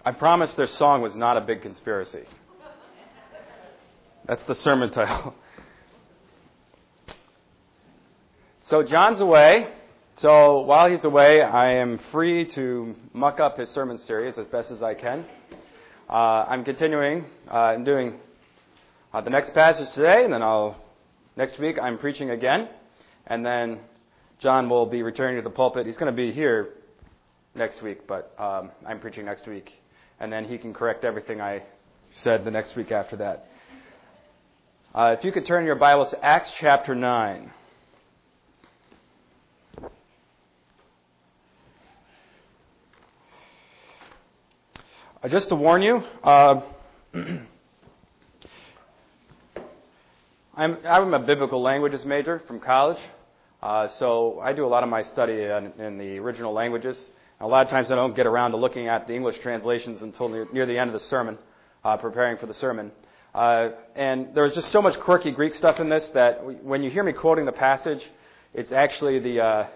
I promised their song was not a big conspiracy. That's the sermon title. So John's away. So while he's away, I am free to muck up his sermon series as best as I can. I'm continuing. I'm doing the next passage today, and then next week I'm preaching again. And then John will be returning to the pulpit. He's going to be here next week, but I'm preaching next week. And then he can correct everything I said the next week after that. If you could turn your Bibles to Acts chapter 9. Just to warn you, I'm a biblical languages major from college, so I do a lot of my study in the original languages. A lot of times I don't get around to looking at the English translations until near the end of the sermon, preparing for the sermon. And there's just so much quirky Greek stuff in this that when you hear me quoting the passage, it's actually the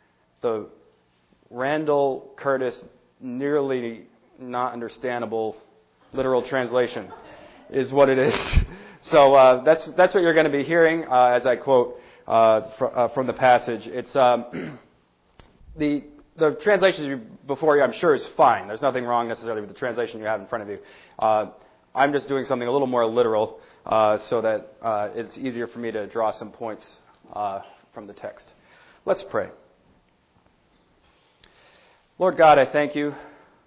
Randall Curtis nearly not understandable literal translation is what it is. So that's what you're going to be hearing as I quote from the passage. It's the translation before you, I'm sure, is fine. There's nothing wrong necessarily with the translation you have in front of you. I'm just doing something a little more literal so that it's easier for me to draw some points from the text. Let's pray. Lord God, I thank you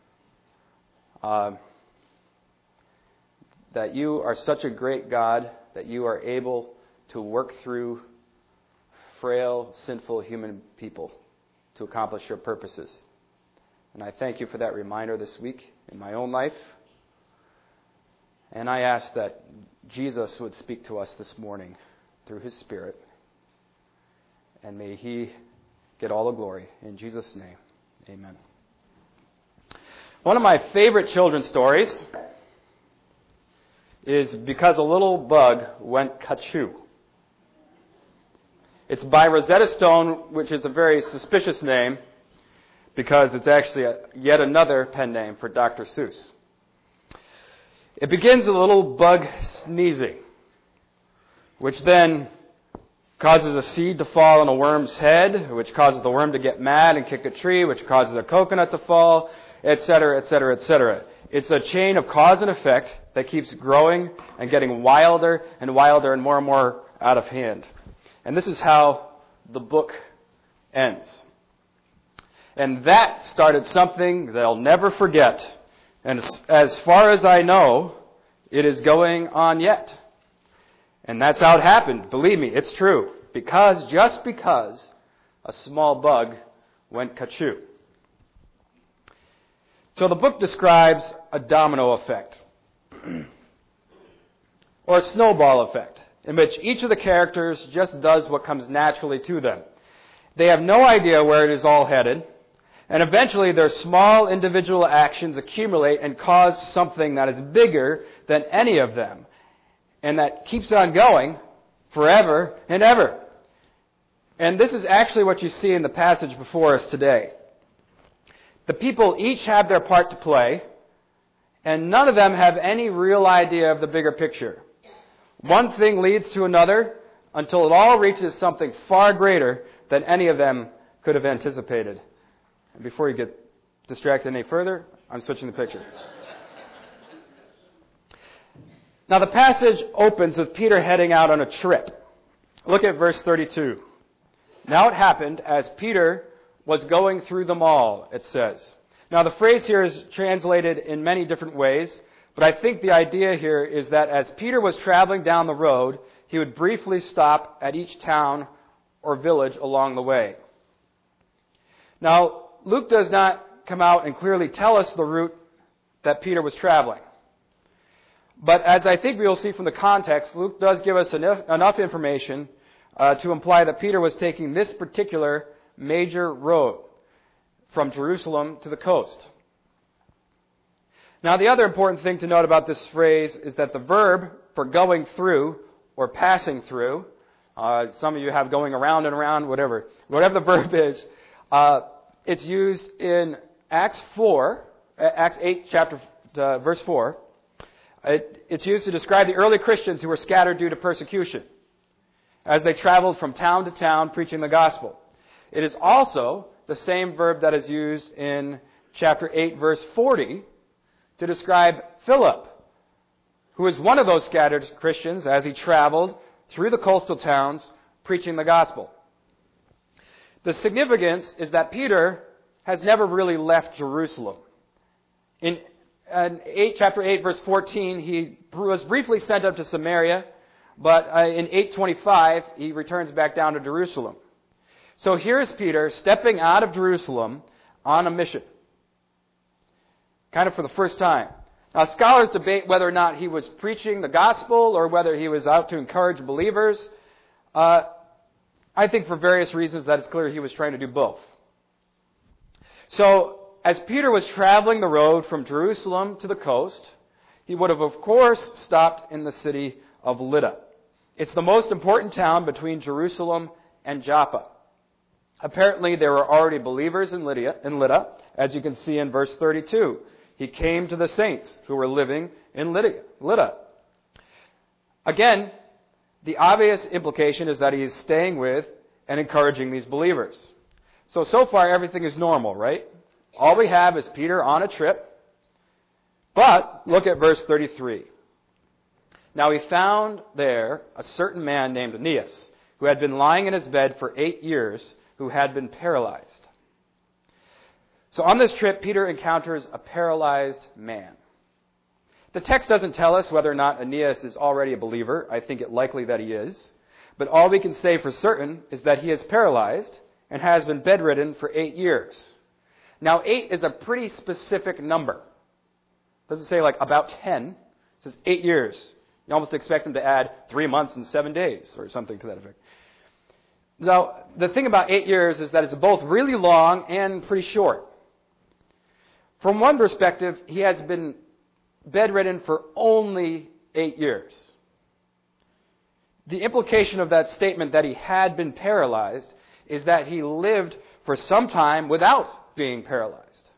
that you are such a great God that you are able to work through frail, sinful human people to accomplish your purposes. And I thank you for that reminder this week in my own life. And I ask that Jesus would speak to us this morning through his Spirit. And may he get all the glory. In Jesus' name, amen. One of my favorite children's stories is Because a Little Bug Went Ka-Choo. It's by Rosetta Stone, which is a very suspicious name because it's actually yet another pen name for Dr. Seuss. It begins with a little bug sneezing, which then causes a seed to fall on a worm's head, which causes the worm to get mad and kick a tree, which causes a coconut to fall, etc., etc., etc. It's a chain of cause and effect that keeps growing and getting wilder and wilder and more out of hand. And this is how the book ends. And that started something they'll never forget. And as far as I know, it is going on yet. And that's how it happened. Believe me, it's true. Just because a small bug went ka-choo. So the book describes a domino effect, or a snowball effect, in which each of the characters just does what comes naturally to them. They have no idea where it is all headed, and eventually their small individual actions accumulate and cause something that is bigger than any of them, and that keeps on going forever and ever. And this is actually what you see in the passage before us today. The people each have their part to play, and none of them have any real idea of the bigger picture. One thing leads to another until it all reaches something far greater than any of them could have anticipated. And before you get distracted any further, I'm switching the picture. Now the passage opens with Peter heading out on a trip. Look at verse 32. Now it happened as Peter was going through them all, it says. Now the phrase here is translated in many different ways, but I think the idea here is that as Peter was traveling down the road, he would briefly stop at each town or village along the way. Now, Luke does not come out and clearly tell us the route that Peter was traveling. But as I think we will see from the context, Luke does give us enough information to imply that Peter was taking this particular major road from Jerusalem to the coast. Now, the other important thing to note about this phrase is that the verb for going through or passing through, some of you have going around and around, whatever the verb is, it's used in Acts 8, chapter verse 4, it's used to describe the early Christians who were scattered due to persecution as they traveled from town to town preaching the gospel. It is also the same verb that is used in chapter 8, verse 40 to describe Philip, who was one of those scattered Christians as he traveled through the coastal towns preaching the gospel. The significance is that Peter has never really left Jerusalem. In chapter 8, verse 14, he was briefly sent up to Samaria, but in 8:25, he returns back down to Jerusalem. So here's Peter stepping out of Jerusalem on a mission, kind of for the first time. Now, scholars debate whether or not he was preaching the gospel or whether he was out to encourage believers. I think for various reasons that it's clear he was trying to do both. So, as Peter was traveling the road from Jerusalem to the coast, he would have, of course, stopped in the city of Lydda. It's the most important town between Jerusalem and Joppa. Apparently, there were already believers in Lydda, as you can see in verse 32. He came to the saints who were living in Lydda. Again, the obvious implication is that he is staying with and encouraging these believers. So far everything is normal, right? All we have is Peter on a trip. But look at verse 33. Now he found there a certain man named Aeneas, who had been lying in his bed for 8 years, who had been paralyzed. So on this trip, Peter encounters a paralyzed man. The text doesn't tell us whether or not Aeneas is already a believer. I think it likely that he is. But all we can say for certain is that he is paralyzed and has been bedridden for 8 years. Now, 8 is a pretty specific number. It doesn't say like about 10. It says 8 years. You almost expect him to add 3 months and 7 days or something to that effect. Now, the thing about 8 years is that it's both really long and pretty short. From one perspective, he has been bedridden for only 8 years. The implication of that statement that he had been paralyzed is that he lived for some time without being paralyzed.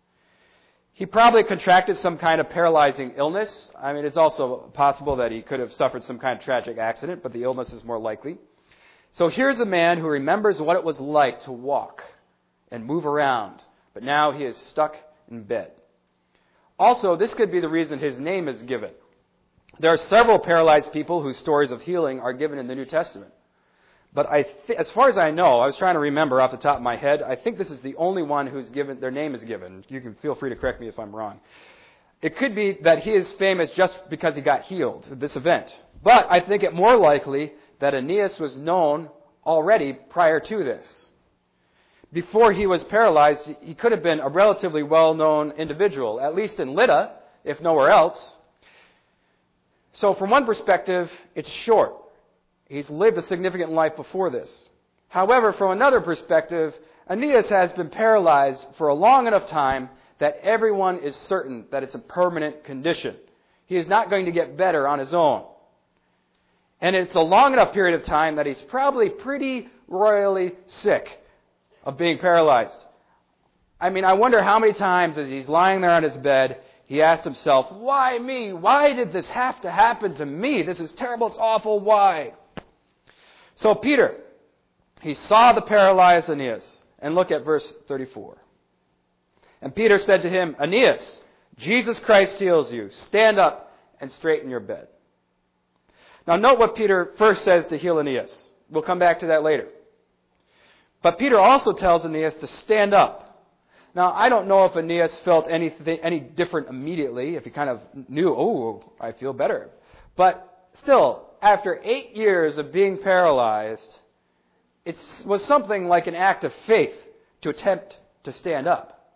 He probably contracted some kind of paralyzing illness. I mean, it's also possible that he could have suffered some kind of tragic accident, but the illness is more likely. So here's a man who remembers what it was like to walk and move around, but now he is stuck in bed. Also, this could be the reason his name is given. There are several paralyzed people whose stories of healing are given in the New Testament. But as far as I know, I was trying to remember off the top of my head, I think this is the only one whose their name is given. You can feel free to correct me if I'm wrong. It could be that he is famous just because he got healed at this event. But I think it more likely that Aeneas was known already prior to this. Before he was paralyzed, he could have been a relatively well-known individual, at least in Lydda, if nowhere else. So from one perspective, it's short. He's lived a significant life before this. However, from another perspective, Aeneas has been paralyzed for a long enough time that everyone is certain that it's a permanent condition. He is not going to get better on his own. And it's a long enough period of time that he's probably pretty royally sick of being paralyzed. I mean, I wonder how many times as he's lying there on his bed, he asks himself, why me? Why did this have to happen to me? This is terrible, it's awful, why? So Peter, he saw the paralyzed Aeneas. And look at verse 34. And Peter said to him, Aeneas, Jesus Christ heals you. Stand up and straighten your bed. Now note what Peter first says to heal Aeneas. We'll come back to that later. But Peter also tells Aeneas to stand up. Now, I don't know if Aeneas felt any different immediately, if he kind of knew, oh, I feel better. But still, after 8 years of being paralyzed, it was something like an act of faith to attempt to stand up.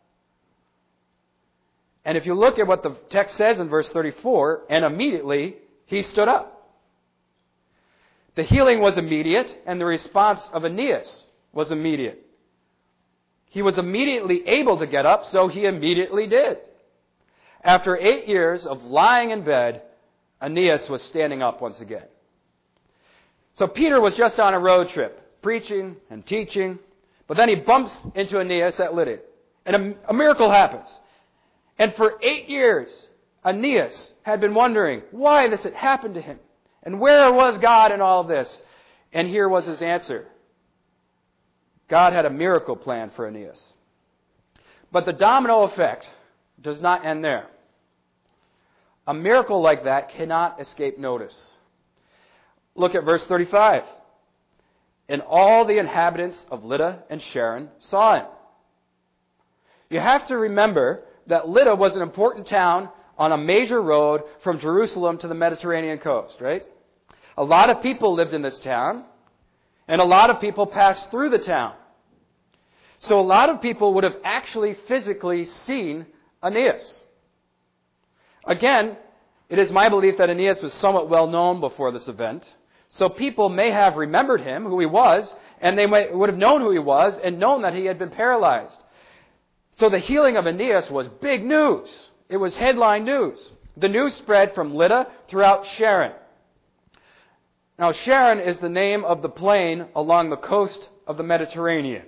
And if you look at what the text says in verse 34, and immediately he stood up. The healing was immediate, and the response of Aeneas was immediate. He was immediately able to get up, so he immediately did. After 8 years of lying in bed, Aeneas was standing up once again. So Peter was just on a road trip, preaching and teaching, but then he bumps into Aeneas at Lydda, and a miracle happens. And for 8 years, Aeneas had been wondering why this had happened to him. And where was God in all of this? And here was his answer. God had a miracle plan for Aeneas. But the domino effect does not end there. A miracle like that cannot escape notice. Look at verse 35. And all the inhabitants of Lydda and Sharon saw him. You have to remember that Lydda was an important town on a major road from Jerusalem to the Mediterranean coast, right? A lot of people lived in this town, and a lot of people passed through the town. So a lot of people would have actually physically seen Aeneas. Again, it is my belief that Aeneas was somewhat well known before this event. So people may have remembered him, who he was, and they would have known who he was and known that he had been paralyzed. So the healing of Aeneas was big news. It was headline news. The news spread from Lydda throughout Sharon. Now, Sharon is the name of the plain along the coast of the Mediterranean.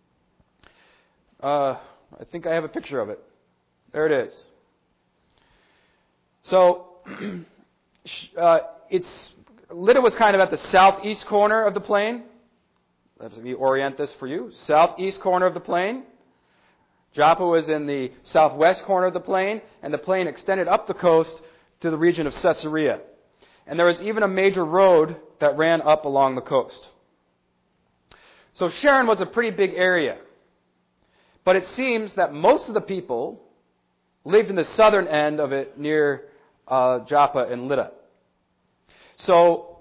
I think I have a picture of it. There it is. So, Lydda was kind of at the southeast corner of the plain. Let me orient this for you. Southeast corner of the plain. Joppa was in the southwest corner of the plain, and the plain extended up the coast to the region of Caesarea. And there was even a major road that ran up along the coast. So Sharon was a pretty big area. But it seems that most of the people lived in the southern end of it near Joppa and Lydda. So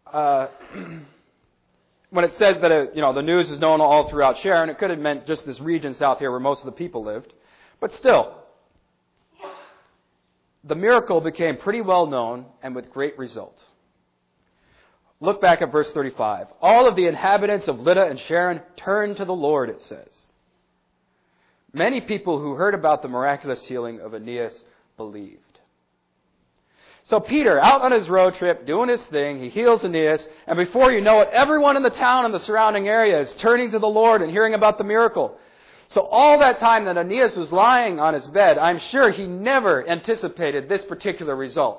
when it says that the news is known all throughout Sharon, it could have meant just this region south here where most of the people lived. But still, the miracle became pretty well known and with great result. Look back at verse 35. All of the inhabitants of Lydda and Sharon turned to the Lord, it says. Many people who heard about the miraculous healing of Aeneas believed. So Peter, out on his road trip, doing his thing, he heals Aeneas, and before you know it, everyone in the town and the surrounding area is turning to the Lord and hearing about the miracle. So all that time that Aeneas was lying on his bed, I'm sure he never anticipated this particular result.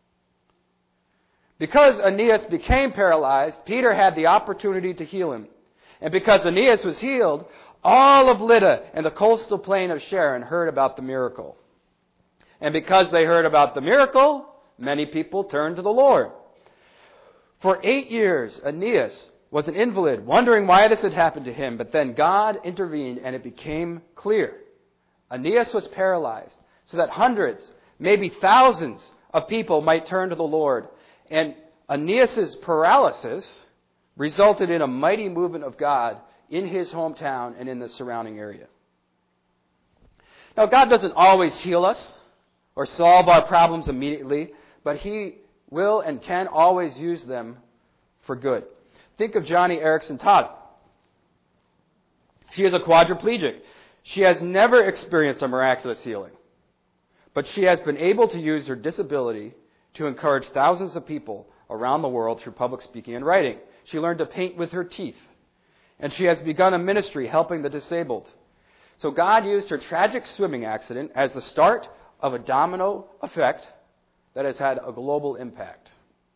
Because Aeneas became paralyzed, Peter had the opportunity to heal him. And because Aeneas was healed, all of Lydda and the coastal plain of Sharon heard about the miracle. And because they heard about the miracle, many people turned to the Lord. For 8 years, Aeneas was an invalid, wondering why this had happened to him. But then God intervened and it became clear. Aeneas was paralyzed so that hundreds, maybe thousands of people might turn to the Lord. And Aeneas' paralysis resulted in a mighty movement of God in his hometown and in the surrounding area. Now, God doesn't always heal us or solve our problems immediately, but He will and can always use them for good. Think of Johnny Erickson Todd. She is a quadriplegic. She has never experienced a miraculous healing, but she has been able to use her disability to encourage thousands of people around the world through public speaking and writing. She learned to paint with her teeth, and she has begun a ministry helping the disabled. So God used her tragic swimming accident as the start of a domino effect that has had a global impact.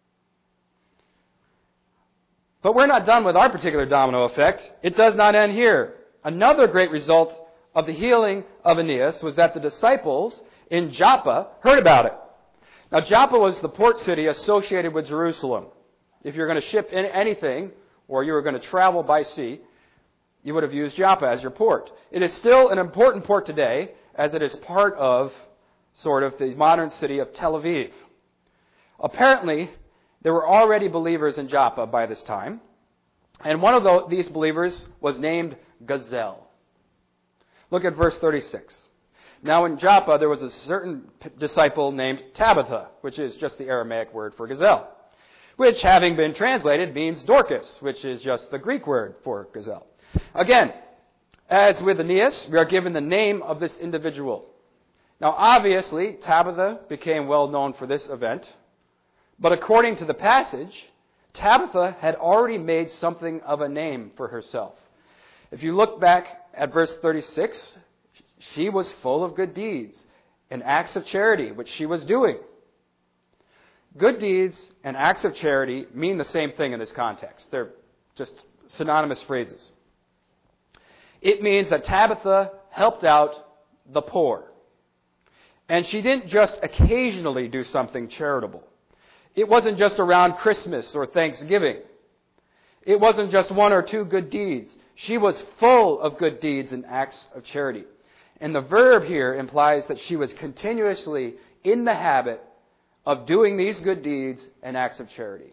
But we're not done with our particular domino effect. It does not end here. Another great result of the healing of Aeneas was that the disciples in Joppa heard about it. Now, Joppa was the port city associated with Jerusalem. If you're going to ship in anything, or you were going to travel by sea, you would have used Joppa as your port. It is still an important port today, as it is part of sort of the modern city of Tel Aviv. Apparently, there were already believers in Joppa by this time, and one of these believers was named Gazelle. Look at verse 36. Now in Joppa, there was a certain disciple named Tabitha, which is just the Aramaic word for gazelle, which, having been translated, means Dorcas, which is just the Greek word for gazelle. Again, as with Aeneas, we are given the name of this individual. Now, obviously, Tabitha became well known for this event, but according to the passage, Tabitha had already made something of a name for herself. If you look back at verse 36, she was full of good deeds and acts of charity, which she was doing. Good deeds and acts of charity mean the same thing in this context. They're just synonymous phrases. It means that Tabitha helped out the poor. And she didn't just occasionally do something charitable. It wasn't just around Christmas or Thanksgiving. It wasn't just one or two good deeds. She was full of good deeds and acts of charity. And the verb here implies that she was continuously in the habit of doing these good deeds and acts of charity.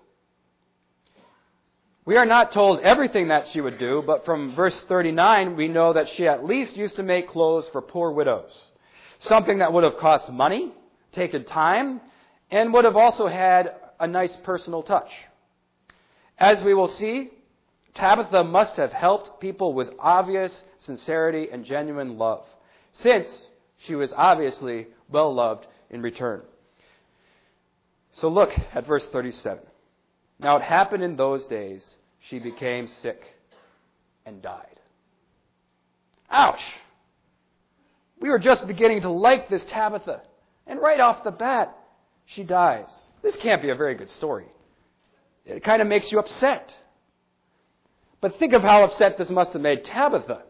We are not told everything that she would do, but from verse 39, we know that she at least used to make clothes for poor widows. Something that would have cost money, taken time, and would have also had a nice personal touch. As we will see, Tabitha must have helped people with obvious sincerity and genuine love, since she was obviously well loved in return. So look at verse 37. Now it happened in those days, she became sick and died. Ouch! We were just beginning to like this Tabitha, and right off the bat, she dies. This can't be a very good story. It kind of makes you upset. But think of how upset this must have made Tabitha.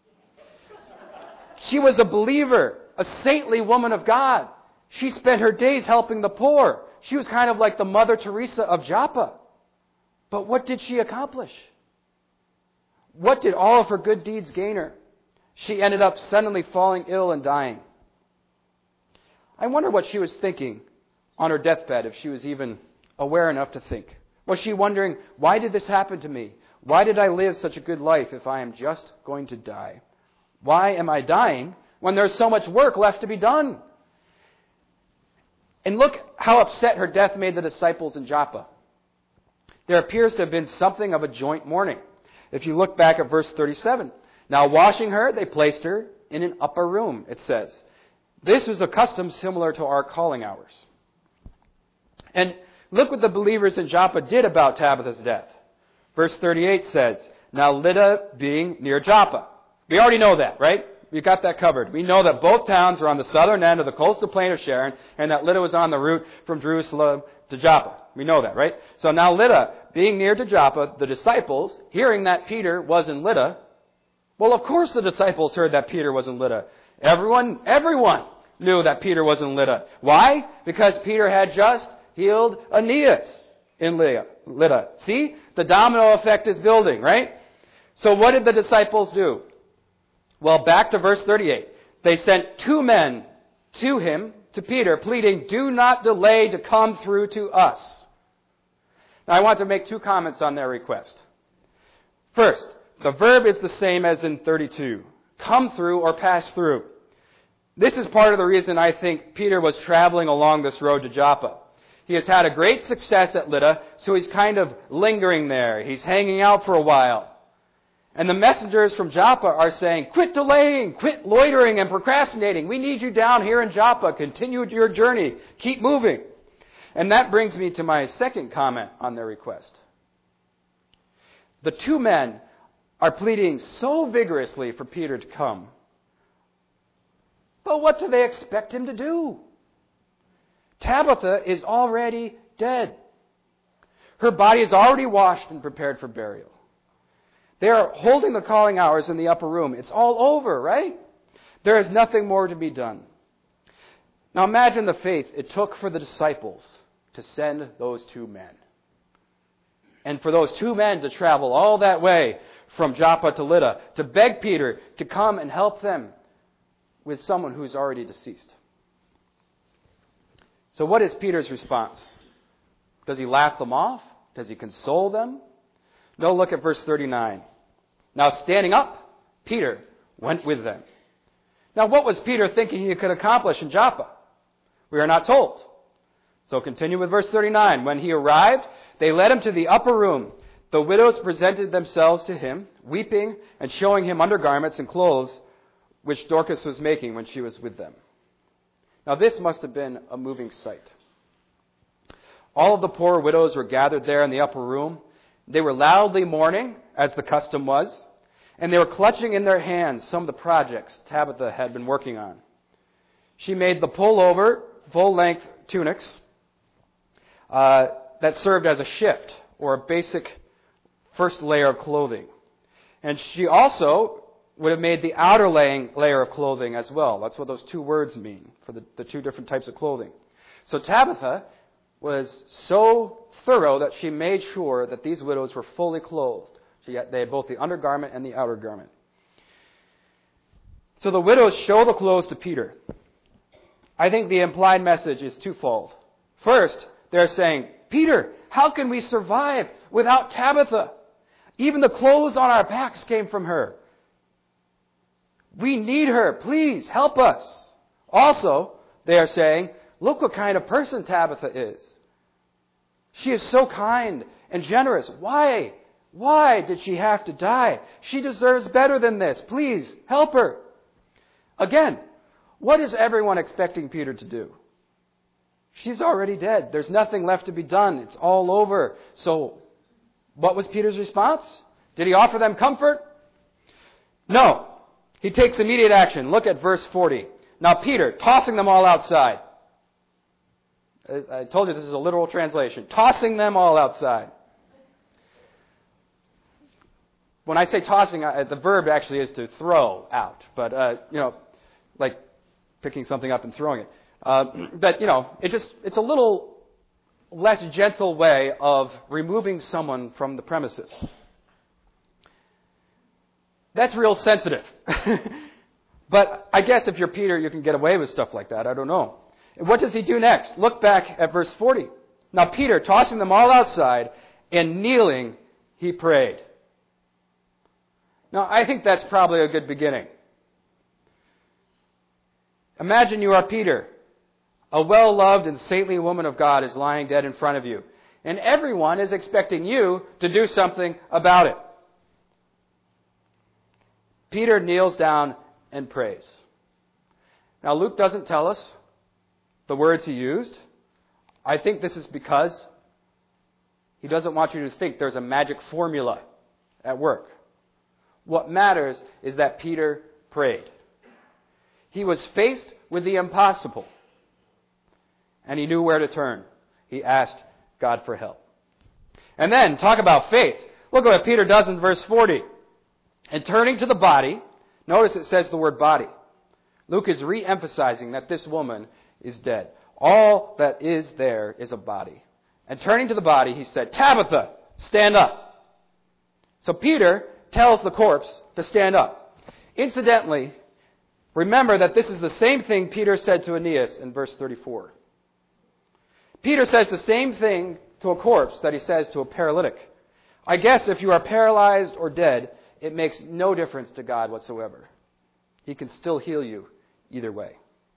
She was a believer, a saintly woman of God. She spent her days helping the poor. She was kind of like the Mother Teresa of Joppa. But what did she accomplish? What did all of her good deeds gain her? She ended up suddenly falling ill and dying. I wonder what she was thinking on her deathbed, if she was even aware enough to think. Was she wondering, why did this happen to me? Why did I live such a good life if I am just going to die? Why am I dying when there's so much work left to be done? And look how upset her death made the disciples in Joppa. There appears to have been something of a joint mourning. If you look back at verse 37. Now washing her, they placed her in an upper room, it says. This was a custom similar to our calling hours. And look what the believers in Joppa did about Tabitha's death. Verse 38 says, now Lydda being near Joppa. We already know that, right? We got that covered. We know that both towns are on the southern end of the coastal plain of Sharon, and that Lydda was on the route from Jerusalem to Joppa. We know that, right? So now Lydda, being near to Joppa, the disciples, hearing that Peter was in Lydda, well, of course the disciples heard that Peter was in Lydda. Everyone knew that Peter was in Lydda. Why? Because Peter had just healed Aeneas in Lydda. See? The domino effect is building, right? So what did the disciples do? Well, back to verse 38. They sent 2 men to him, to Peter, pleading, do not delay to come through to us. Now, I want to make 2 comments on their request. First, the verb is the same as in 32. Come through or pass through. This is part of the reason I think Peter was traveling along this road to Joppa. He has had a great success at Lydda, so he's kind of lingering there. He's hanging out for a while. And the messengers from Joppa are saying, quit delaying, quit loitering and procrastinating. We need you down here in Joppa. Continue your journey. Keep moving. And that brings me to my second comment on their request. The 2 men are pleading so vigorously for Peter to come. But what do they expect him to do? Tabitha is already dead. Her body is already washed and prepared for burial. They are holding the calling hours in the upper room. It's all over, right? There is nothing more to be done. Now imagine the faith it took for the disciples to send those 2 men. And for those 2 men to travel all that way from Joppa to Lydda, to beg Peter to come and help them with someone who's already deceased. So what is Peter's response? Does he laugh them off? Does he console them? No, look at verse 39. Now standing up, Peter went with them. Now what was Peter thinking he could accomplish in Joppa? We are not told. So continue with verse 39. When he arrived, they led him to the upper room. The widows presented themselves to him, weeping and showing him undergarments and clothes, which Dorcas was making when she was with them. Now this must have been a moving sight. All of the poor widows were gathered there in the upper room. They were loudly mourning, as the custom was, and they were clutching in their hands some of the projects Tabitha had been working on. She made the pull-over, full-length tunics that served as a shift or a basic first layer of clothing. And she also would have made the outer layer of clothing as well. That's what those two words mean for the two different types of clothing. So Tabitha was so thorough that she made sure that these widows were fully clothed. They had both the undergarment and the outer garment. So the widows show the clothes to Peter. I think the implied message is twofold. First, they're saying, Peter, how can we survive without Tabitha? Even the clothes on our backs came from her. We need her. Please help us. Also, they are saying, look what kind of person Tabitha is. She is so kind and generous. Why? Why did she have to die? She deserves better than this. Please help her. Again, what is everyone expecting Peter to do? She's already dead. There's nothing left to be done. It's all over. So, what was Peter's response? Did he offer them comfort? No. He takes immediate action. Look at verse 40. Now Peter, tossing them all outside. I told you this is a literal translation. Tossing them all outside. When I say tossing, the verb actually is to throw out. But, like picking something up and throwing it. But, it's a little less gentle way of removing someone from the premises. That's real sensitive. But I guess if you're Peter, you can get away with stuff like that. I don't know. And what does he do next? Look back at verse 40. Now Peter, tossing them all outside, and kneeling, he prayed. Now, I think that's probably a good beginning. Imagine you are Peter. A well-loved and saintly woman of God is lying dead in front of you. And everyone is expecting you to do something about it. Peter kneels down and prays. Now, Luke doesn't tell us the words he used. I think this is because he doesn't want you to think there's a magic formula at work. What matters is that Peter prayed. He was faced with the impossible, and he knew where to turn. He asked God for help. And then, talk about faith. Look at what Peter does in verse 40. And turning to the body, notice it says the word body. Luke is re-emphasizing that this woman is dead. All that is there is a body. And turning to the body, he said, Tabitha, stand up. So Peter tells the corpse to stand up. Incidentally, remember that this is the same thing Peter said to Aeneas in verse 34. Peter says the same thing to a corpse that he says to a paralytic. I guess if you are paralyzed or dead, it makes no difference to God whatsoever. He can still heal you either way.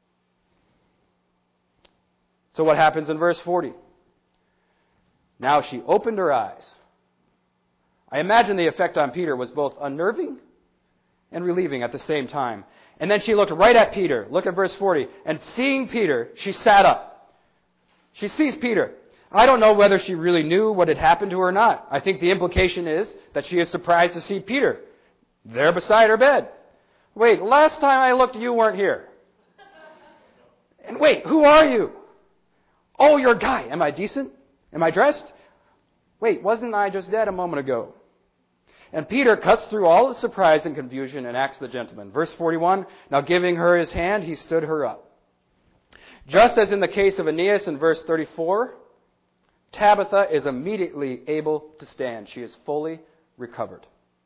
So what happens in verse 40? Now she opened her eyes. I imagine the effect on Peter was both unnerving and relieving at the same time. And then she looked right at Peter. Look at verse 40. And seeing Peter, she sat up. She sees Peter. I don't know whether she really knew what had happened to her or not. I think the implication is that she is surprised to see Peter there beside her bed. Wait, last time I looked, you weren't here. And wait, who are you? Oh, you're a guy. Am I decent? Am I dressed? Wait, wasn't I just dead a moment ago? And Peter cuts through all the surprise and confusion and acts the gentleman. Verse 41, now giving her his hand, he stood her up. Just as in the case of Aeneas in verse 34, Tabitha is immediately able to stand. She is fully recovered.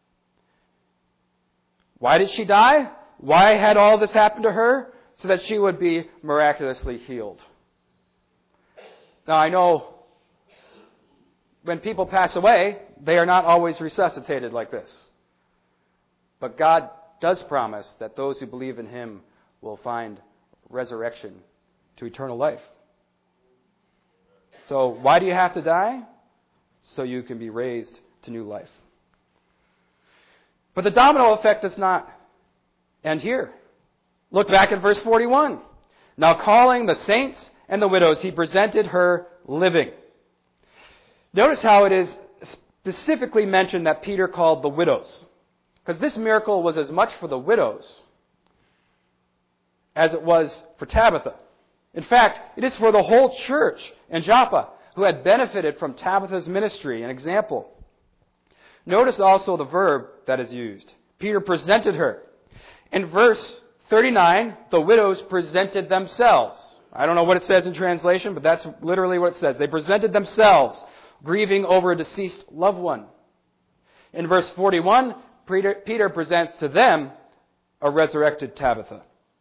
Why did she die? Why had all this happened to her? So that she would be miraculously healed. Now I know when people pass away, they are not always resuscitated like this. But God does promise that those who believe in Him will find resurrection to eternal life. So why do you have to die? So you can be raised to new life. But the domino effect does not end here. Look back at verse 41. Now calling the saints and the widows, he presented her living. Notice how it is specifically mentioned that Peter called the widows. Because this miracle was as much for the widows as it was for Tabitha. In fact, it is for the whole church in Joppa who had benefited from Tabitha's ministry and example. Notice also the verb that is used. Peter presented her. In verse 39, the widows presented themselves. I don't know what it says in translation, but that's literally what it says. They presented themselves, grieving over a deceased loved one. In verse 41, Peter presents to them a resurrected Tabitha.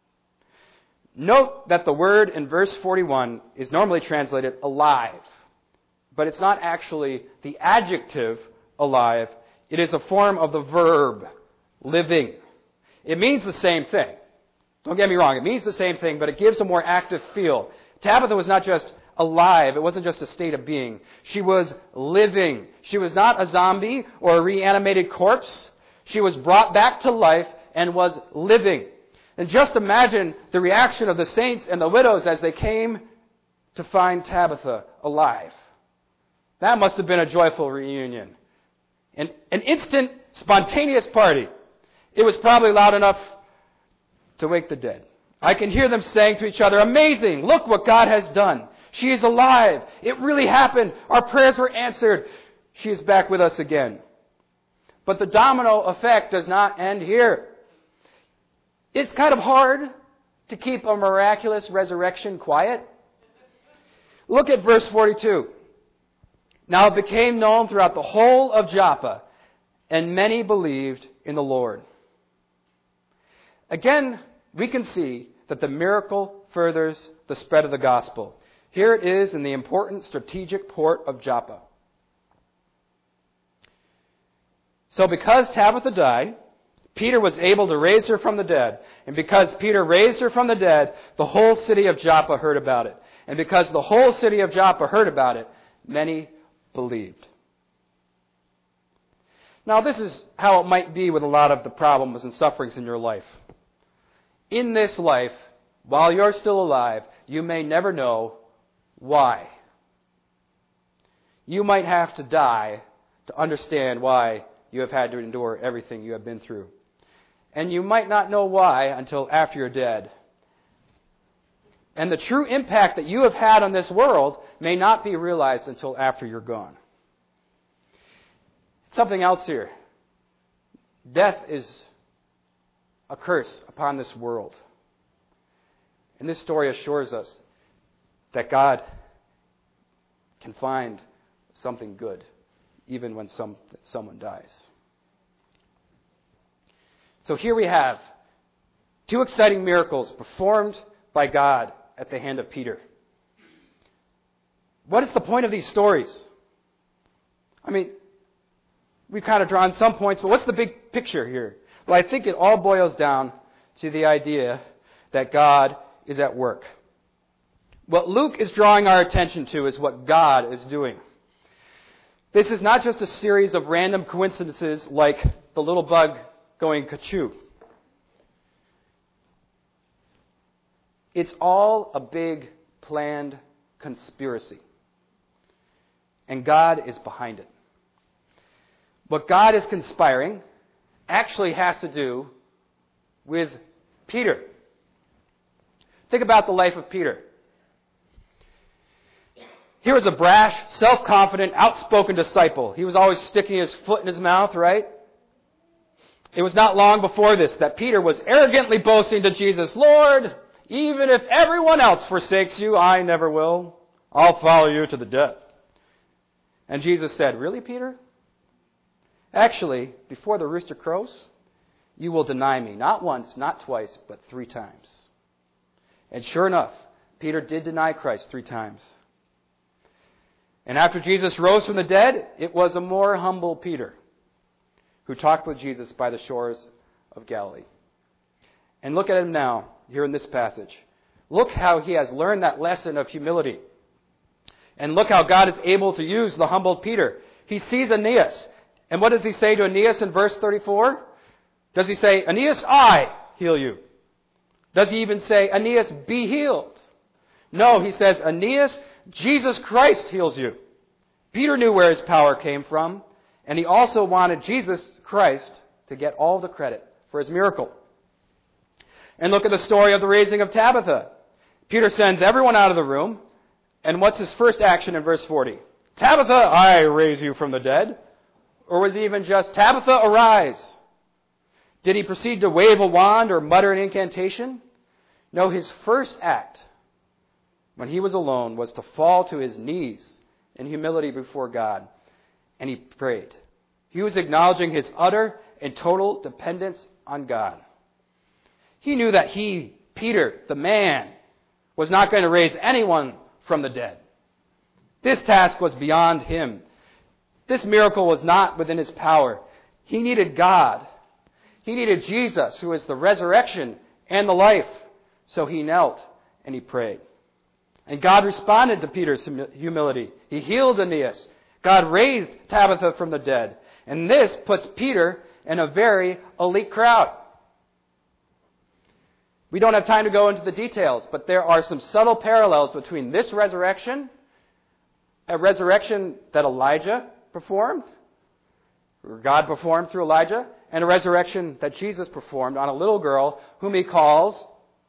Note that the word in verse 41 is normally translated alive, but it's not actually the adjective alive. It is a form of the verb living. It means the same thing. Don't get me wrong, it means the same thing, but it gives a more active feel. Tabitha was not just alive. It wasn't just a state of being. She was living. She was not a zombie or a reanimated corpse. She was brought back to life and was living. And just imagine the reaction of the saints and the widows as they came to find Tabitha alive. That must have been a joyful reunion. An instant, spontaneous party. It was probably loud enough to wake the dead. I can hear them saying to each other, "Amazing! Look what God has done. She is alive. It really happened. Our prayers were answered. She is back with us again." But the domino effect does not end here. It's kind of hard to keep a miraculous resurrection quiet. Look at verse 42. Now it became known throughout the whole of Joppa, and many believed in the Lord. Again, we can see that the miracle furthers the spread of the gospel. Here it is in the important strategic port of Joppa. So because Tabitha died, Peter was able to raise her from the dead. And because Peter raised her from the dead, the whole city of Joppa heard about it. And because the whole city of Joppa heard about it, many believed. Now, this is how it might be with a lot of the problems and sufferings in your life. In this life, while you're still alive, you may never know why. You might have to die to understand why you have had to endure everything you have been through. And you might not know why until after you're dead. And the true impact that you have had on this world may not be realized until after you're gone. Something else here. Death is a curse upon this world. And this story assures us that God can find something good even when someone dies. So here we have two exciting miracles performed by God at the hand of Peter. What is the point of these stories? I mean, we've kind of drawn some points, but what's the big picture here? Well, I think it all boils down to the idea that God is at work. What Luke is drawing our attention to is what God is doing. This is not just a series of random coincidences like the little bug going ka-choo. It's all a big planned conspiracy. And God is behind it. What God is conspiring actually has to do with Peter. Think about the life of Peter. He was a brash, self-confident, outspoken disciple. He was always sticking his foot in his mouth, right? It was not long before this that Peter was arrogantly boasting to Jesus, "Lord, even if everyone else forsakes you, I never will. I'll follow you to the death." And Jesus said, "Really, Peter? Actually, before the rooster crows, you will deny me, not once, not twice, but 3 times. And sure enough, Peter did deny Christ 3 times. And after Jesus rose from the dead, it was a more humble Peter who talked with Jesus by the shores of Galilee. And look at him now, here in this passage. Look how he has learned that lesson of humility. And look how God is able to use the humbled Peter. He sees Aeneas. And what does he say to Aeneas in verse 34? Does he say, "Aeneas, I heal you"? Does he even say, "Aeneas, be healed"? No, he says, "Aeneas, Jesus Christ heals you." Peter knew where his power came from, and he also wanted Jesus Christ to get all the credit for his miracle. And look at the story of the raising of Tabitha. Peter sends everyone out of the room, and what's his first action in verse 40? Tabitha, I raise you from the dead. Or was he even just, Tabitha, arise? Did he proceed to wave a wand or mutter an incantation? No, his first act, when he was alone, was to fall to his knees in humility before God. And he prayed. He was acknowledging his utter and total dependence on God. He knew that he, Peter, the man, was not going to raise anyone from the dead. This task was beyond him. This miracle was not within his power. He needed God. He needed Jesus, who is the resurrection and the life. So he knelt and he prayed. And God responded to Peter's humility. He healed Aeneas. God raised Tabitha from the dead. And this puts Peter in a very elite crowd. We don't have time to go into the details, but there are some subtle parallels between this resurrection, a resurrection that Elijah performed, or God performed through Elijah, and a resurrection that Jesus performed on a little girl whom he calls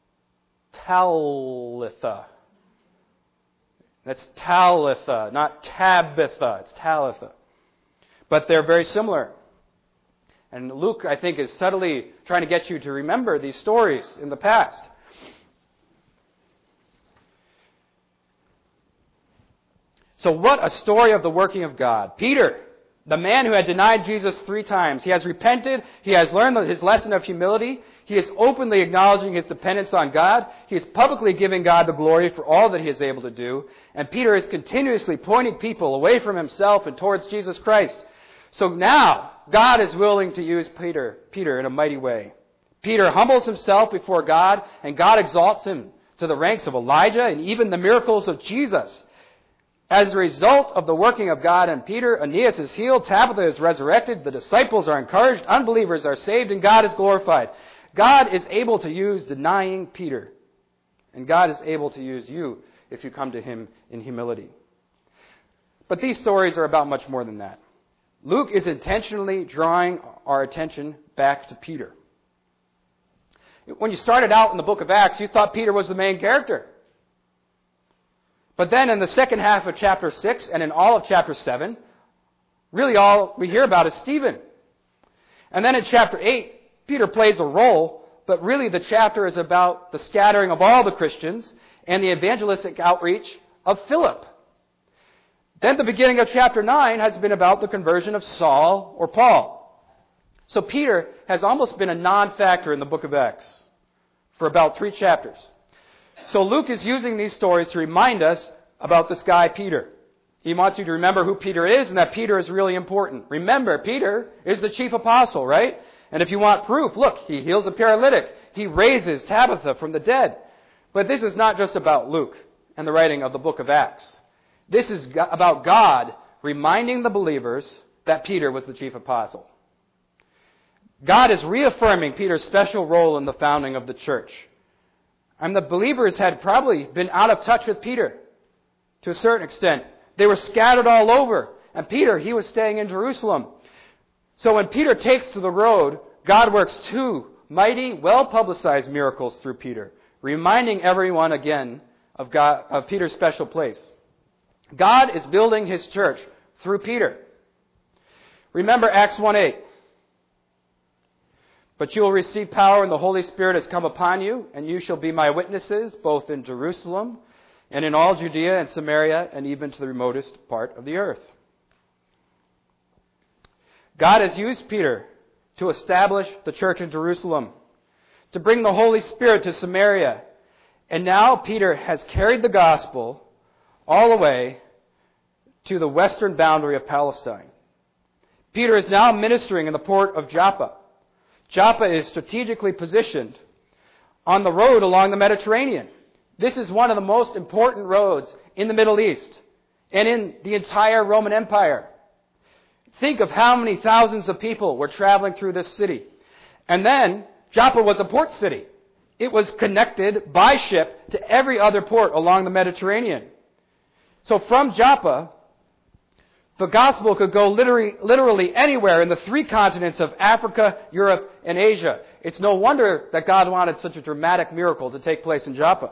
Talitha. That's Talitha, not Tabitha. It's Talitha. But they're very similar. And Luke, I think, is subtly trying to get you to remember these stories in the past. So what a story of the working of God. Peter, the man who had denied Jesus 3 times, he has repented, he has learned his lesson of humility, he is openly acknowledging his dependence on God, he is publicly giving God the glory for all that he is able to do, and Peter is continuously pointing people away from himself and towards Jesus Christ. So now, God is willing to use Peter in a mighty way. Peter humbles himself before God, and God exalts him to the ranks of Elijah and even the miracles of Jesus. As a result of the working of God in Peter, Aeneas is healed, Tabitha is resurrected, the disciples are encouraged, unbelievers are saved, and God is glorified. God is able to use denying Peter, and God is able to use you if you come to him in humility. But these stories are about much more than that. Luke is intentionally drawing our attention back to Peter. When you started out in the book of Acts, you thought Peter was the main character. But then in the second half of chapter 6 and in all of chapter 7, really all we hear about is Stephen. And then in chapter 8, Peter plays a role, but really the chapter is about the scattering of all the Christians and the evangelistic outreach of Philip. Then the beginning of chapter 9 has been about the conversion of Saul or Paul. So Peter has almost been a non-factor in the book of Acts for about 3 chapters. So Luke is using these stories to remind us about this guy, Peter. He wants you to remember who Peter is and that Peter is really important. Remember, Peter is the chief apostle, right? And if you want proof, look, he heals a paralytic. He raises Tabitha from the dead. But this is not just about Luke and the writing of the book of Acts. This is about God reminding the believers that Peter was the chief apostle. God is reaffirming Peter's special role in the founding of the church. And the believers had probably been out of touch with Peter to a certain extent. They were scattered all over. And Peter, he was staying in Jerusalem. So when Peter takes to the road, God works 2 mighty, well-publicized miracles through Peter, reminding everyone again of Peter's special place. God is building his church through Peter. Remember Acts 1:8. But you will receive power when the Holy Spirit has come upon you, and you shall be my witnesses, both in Jerusalem and in all Judea and Samaria, and even to the remotest part of the earth. God has used Peter to establish the church in Jerusalem, to bring the Holy Spirit to Samaria. And now Peter has carried the gospel all the way to the western boundary of Palestine. Peter is now ministering in the port of Joppa. Joppa is strategically positioned on the road along the Mediterranean. This is one of the most important roads in the Middle East and in the entire Roman Empire. Think of how many thousands of people were traveling through this city. And then Joppa was a port city. It was connected by ship to every other port along the Mediterranean. So from Joppa, The gospel could go literally anywhere in the three continents of Africa, Europe, and Asia. It's no wonder that God wanted such a dramatic miracle to take place in Joppa.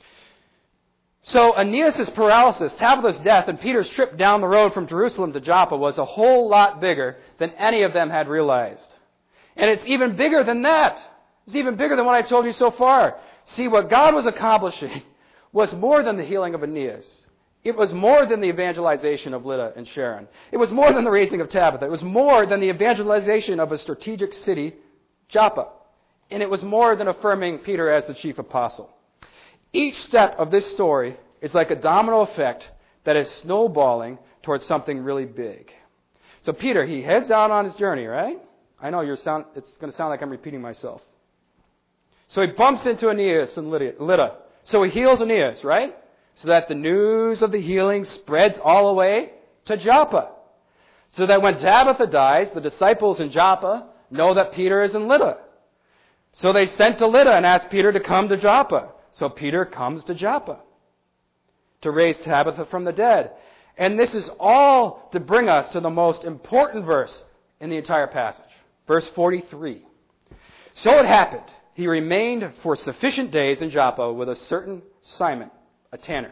So Aeneas' paralysis, Tabitha's death, and Peter's trip down the road from Jerusalem to Joppa was a whole lot bigger than any of them had realized. And it's even bigger than that. It's even bigger than what I told you so far. See, what God was accomplishing was more than the healing of Aeneas. It was more than the evangelization of Lydda and Sharon. It was more than the raising of Tabitha. It was more than the evangelization of a strategic city, Joppa. And it was more than affirming Peter as the chief apostle. Each step of this story is like a domino effect that is snowballing towards something really big. So Peter, he heads out on his journey, right? I know it's going to sound like I'm repeating myself. So he bumps into Aeneas and Lydda. So he heals Aeneas, right? So that the news of the healing spreads all the way to Joppa. So that when Tabitha dies, the disciples in Joppa know that Peter is in Lydda. So they sent to Lydda and asked Peter to come to Joppa. So Peter comes to Joppa to raise Tabitha from the dead. And this is all to bring us to the most important verse in the entire passage. Verse 43. So it happened, he remained for sufficient days in Joppa with a certain Simon, a tanner.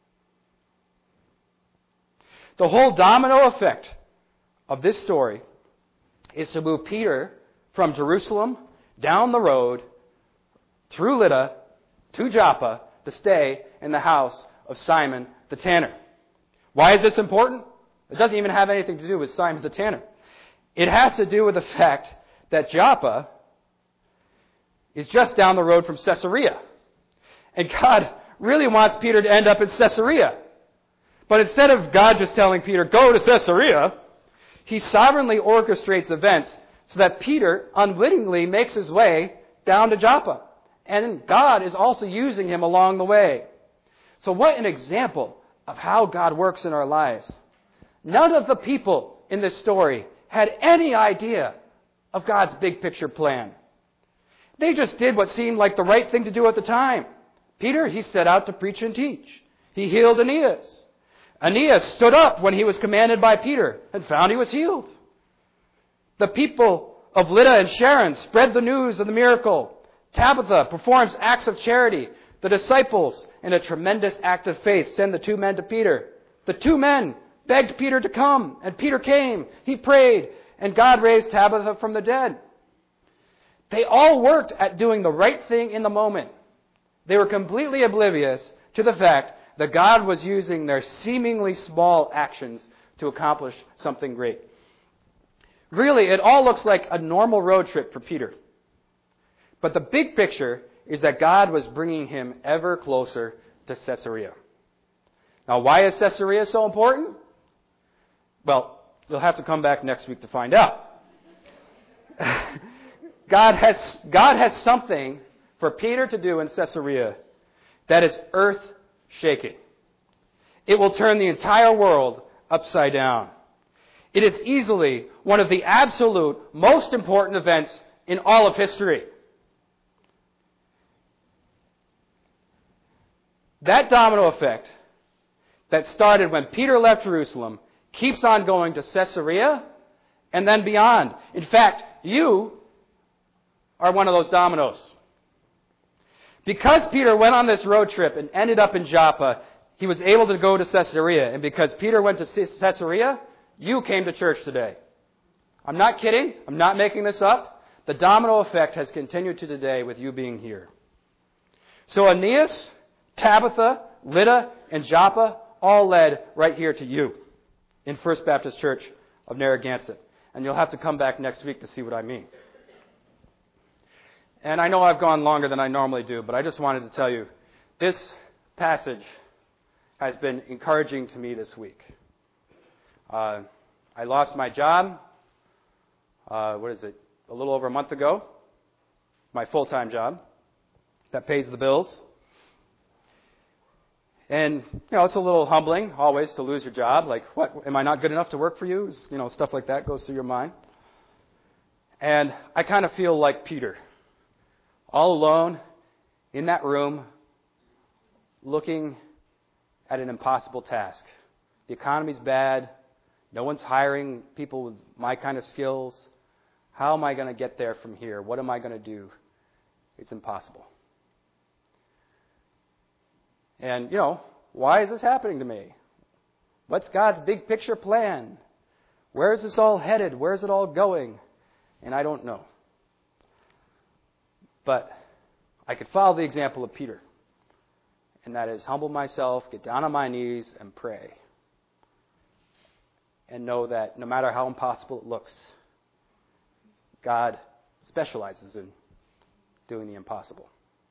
The whole domino effect of this story is to move Peter from Jerusalem down the road through Lydda to Joppa to stay in the house of Simon the tanner. Why is this important? It doesn't even have anything to do with Simon the tanner. It has to do with the fact that Joppa is just down the road from Caesarea. And God really wants Peter to end up in Caesarea. But instead of God just telling Peter, go to Caesarea, he sovereignly orchestrates events so that Peter unwittingly makes his way down to Joppa. And God is also using him along the way. So what an example of how God works in our lives. None of the people in this story had any idea of God's big picture plan. They just did what seemed like the right thing to do at the time. Peter, he set out to preach and teach. He healed Aeneas. Aeneas stood up when he was commanded by Peter and found he was healed. The people of Lydda and Sharon spread the news of the miracle. Tabitha performs acts of charity. The disciples, in a tremendous act of faith, send the two men to Peter. The two men begged Peter to come, and Peter came. He prayed, and God raised Tabitha from the dead. They all worked at doing the right thing in the moment. They were completely oblivious to the fact that God was using their seemingly small actions to accomplish something great. Really, it all looks like a normal road trip for Peter. But the big picture is that God was bringing him ever closer to Caesarea. Now, why is Caesarea so important? Well, you'll have to come back next week to find out. God has something for Peter to do in Caesarea that is earth-shaking. It will turn the entire world upside down. It is easily one of the absolute most important events in all of history. That domino effect that started when Peter left Jerusalem keeps on going to Caesarea and then beyond. In fact, you are one of those dominoes. Because Peter went on this road trip and ended up in Joppa, he was able to go to Caesarea. And because Peter went to Caesarea, you came to church today. I'm not kidding. I'm not making this up. The domino effect has continued to today with you being here. So Aeneas, Tabitha, Lydda, and Joppa all led right here to you in First Baptist Church of Narragansett. And you'll have to come back next week to see what I mean. And I know I've gone longer than I normally do, but I just wanted to tell you, this passage has been encouraging to me this week. I lost my job, a little over a month ago, my full-time job that pays the bills. And, it's a little humbling always to lose your job. Like, what, am I not good enough to work for you? Stuff like that goes through your mind. And I kind of feel like Peter, all alone in that room, looking at an impossible task. The economy's bad. No one's hiring people with my kind of skills. How am I going to get there from here? What am I going to do? It's impossible. And, why is this happening to me? What's God's big picture plan? Where is this all headed? Where is it all going? And I don't know. But I could follow the example of Peter. And that is humble myself, get down on my knees, and pray. And know that no matter how impossible it looks, God specializes in doing the impossible.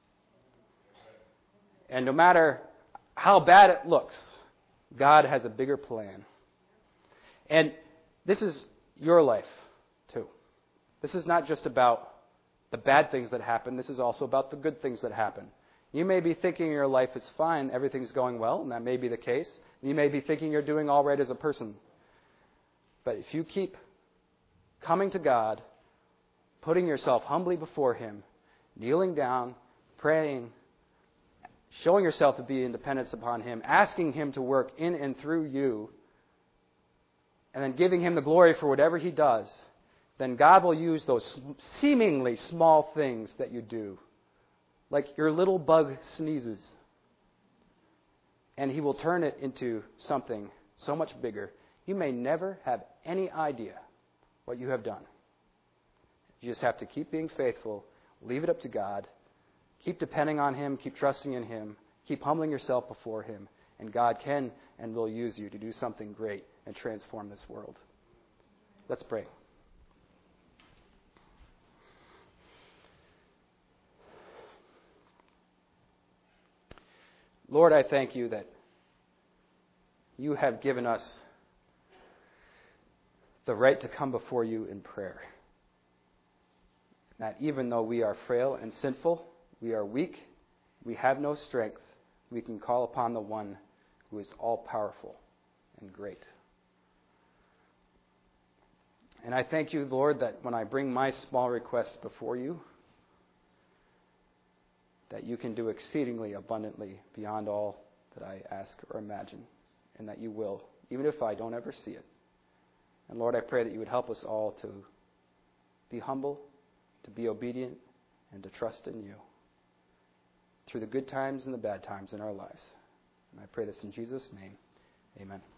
And no matter how bad it looks, God has a bigger plan. And this is your life, too. This is not just about the bad things that happen. This is also about the good things that happen. You may be thinking your life is fine, everything's going well, and that may be the case. You may be thinking you're doing all right as a person. But if you keep coming to God, putting yourself humbly before Him, kneeling down, praying, showing yourself to be in dependence upon Him, asking Him to work in and through you, and then giving Him the glory for whatever He does, then God will use those seemingly small things that you do, like your little bug sneezes, and He will turn it into something so much bigger. You may never have any idea what you have done. You just have to keep being faithful, leave it up to God, keep depending on Him, keep trusting in Him, keep humbling yourself before Him, and God can and will use you to do something great and transform this world. Let's pray. Lord, I thank You that You have given us the right to come before You in prayer. That even though we are frail and sinful, we are weak, we have no strength, we can call upon the One who is all-powerful and great. And I thank You, Lord, that when I bring my small requests before You, that You can do exceedingly abundantly beyond all that I ask or imagine, and that You will, even if I don't ever see it. And Lord, I pray that You would help us all to be humble, to be obedient, and to trust in You through the good times and the bad times in our lives. And I pray this in Jesus' name. Amen.